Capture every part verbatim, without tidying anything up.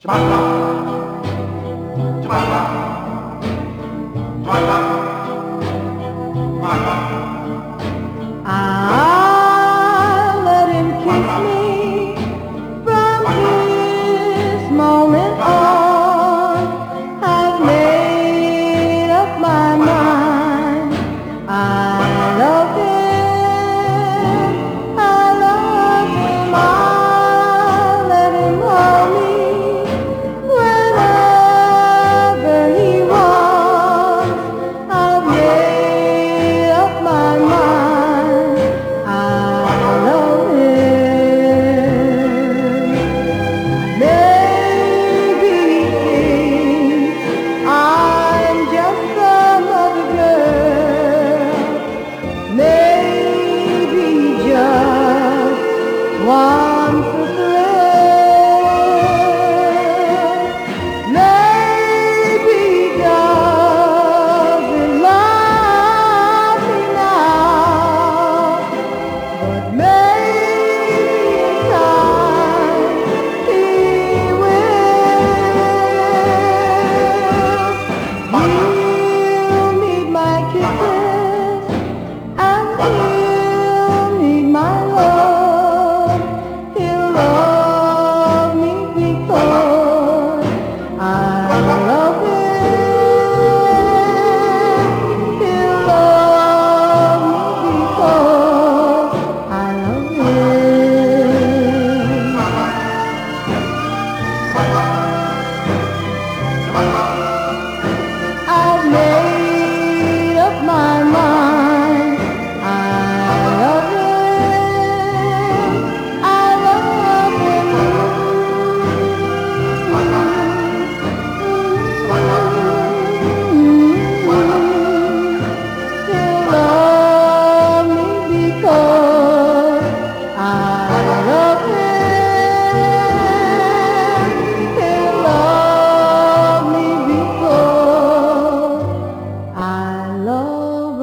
I let him kiss me from this moment on. I've made up my mind. I love him. I love him. I let him hold me whenever he wants. I've made up my mind. I love him. Maybe he thinks I'm just another girl. Maybe he just wants a thrill. Maybe he doesn't love me now, but maybe in time he will. He'll need my kisses and he'll need my love. He'll love me because I love him. He'll love me because I love him. I've made up my mind. I love him. I love him. He'll love me because I love him. He'll love me because I love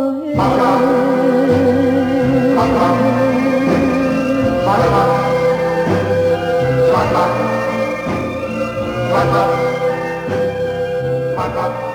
him.